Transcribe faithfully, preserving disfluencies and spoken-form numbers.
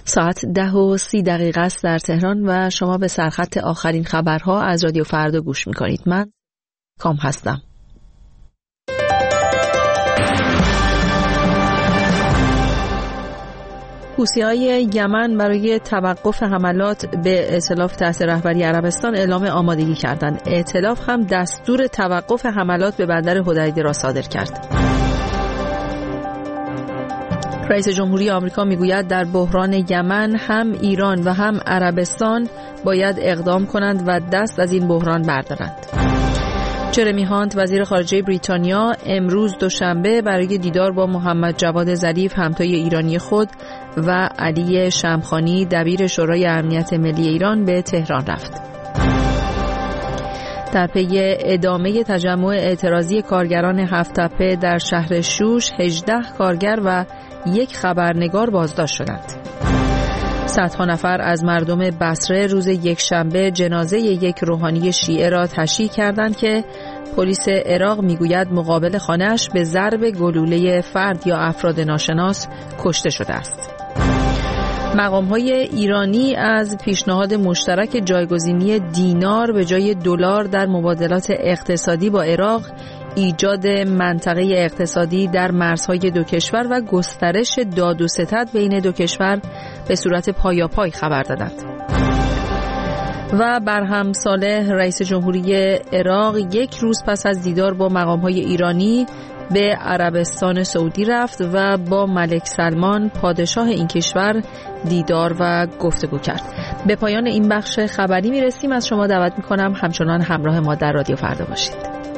ساعت ده و سی دقیقه است در تهران و شما به سرخط آخرین خبرها از رادیو فردا گوش میکنید. من کام هستم. حوثی‌های یمن برای توقف حملات به ائتلاف تحت رهبری عربستان اعلام آمادگی کردند. ائتلاف هم دستور توقف حملات به بندر حدیده را صادر کرد. رئیس جمهوری آمریکا میگوید در بحران یمن هم ایران و هم عربستان باید اقدام کنند و دست از این بحران بردارند. جرمی هانت وزیر خارجه بریتانیا امروز دوشنبه برای دیدار با محمد جواد ظریف همتای ایرانی خود و علی شمخانی دبیر شورای امنیت ملی ایران به تهران رفت. در پی ادامه تجمع اعتراضی کارگران هفت‌تپه در شهر شوش هجده کارگر و یک خبرنگار بازداشت شدند. صدها نفر از مردم بصره روز یکشنبه جنازه یک روحانی شیعه را تشییع کردند که پلیس عراق میگوید مقابل خانه‌اش به ضرب گلوله فرد یا افراد ناشناس کشته شده است. مقام‌های ایرانی از پیشنهاد مشترک جایگزینی دینار به جای دلار در مبادلات اقتصادی با عراق، ایجاد منطقه اقتصادی در مرزهای دو کشور و گسترش داد و ستد بین دو کشور به صورت پایاپای خبر دادند. و برهم صالح رئیس جمهوری عراق یک روز پس از دیدار با مقام‌های ایرانی به عربستان سعودی رفت و با ملک سلمان پادشاه این کشور دیدار و گفتگو کرد. به پایان این بخش خبری میرسیم. از شما دعوت میکنم همچنان همراه ما در رادیو فردا باشید.